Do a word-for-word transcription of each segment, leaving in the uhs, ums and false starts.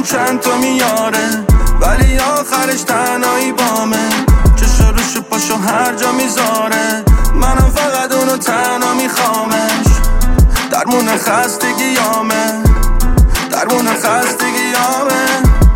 من چند تا میاره، ولی آخرش تنهایی بامه. چش روش پاشو هر جا میذاره، منم فقط اونو تنها میخوامش. درمون خستگیامه، درمون خستگیامه.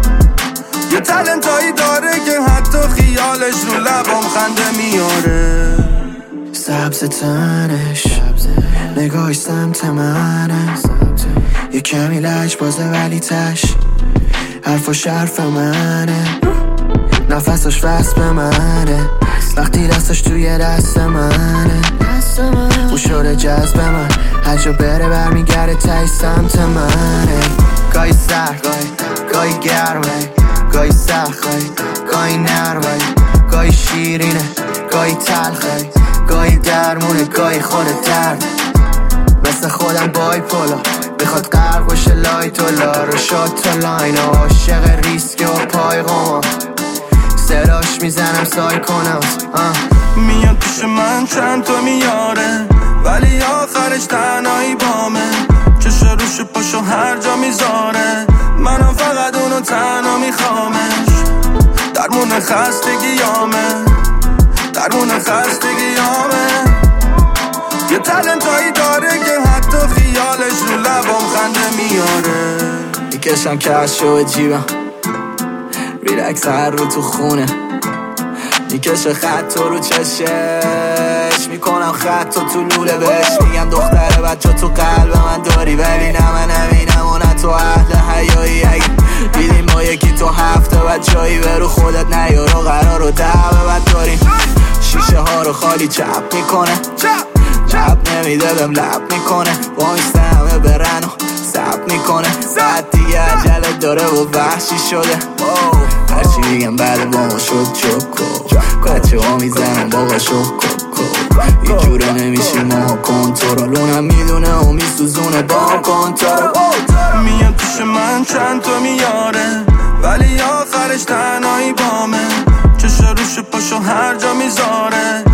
یه تلنتایی داره که حتی خیالش رو لبام خنده میاره. سبز تنش نگاهش سمت منه، یه کمی لج بازه ولی تش حرفاش حرف منه، نفسش وصل به منه وقتی دستش توی دست منه. اون شده جذب من هر جا بره برمیگرده تای سمت منه. گاهی سرد گاهی گرمه، گاهی سخت گاهی نرمه، گاهی شیرینه گاهی تلخه، گاهی درمونه گاهی خود درد. مثل خودم بای پولا میخواد غرق بشه لایت و لارو شد تا لاین. عاشق ریسک و پای قما سراش میزنم سای کنم. میاد پیش من چند تا میاره، ولی آخرش تنهایی بامه. چش روش پاشو هر جا میذاره، منم فقط اونو تنها میخوامش. درمون خستگیامه، درمون خستگیامه. یه تلنتایی داره که حتی خیالش رو لبام خنده میاره. میکشم کشو و جیبم ریلکس هر رو تو خونه، میکشه خط رو چشش، میکنم خط تو تو لوله بهش. میگم دختره بچه تو قلب من داری، ولی نه من همینم و نه تو اهل حیایی. اگه دیدیم ما یکی تو هفته بعد جایی برو خودت نیارو قرار رو دعوه بد داریم. شیشه ها رو خالی چپ میکنه، چپ نمیده بهم لب میکنه. با ایسته همه برن و سب میکنه، بعد دیگه عجله داره و وحشی شده. هرچی میگم بعد با ما شد چوکو، بچه ها میزنم بابا شوکو. یه جوره نمیشیم ما کنترل، اونم میدونه و میسوزونه با کنترل. میاد پیش من چند تا میاره، ولی آخرش تنهایی بامه. چش روش پاشو هر جا میذاره،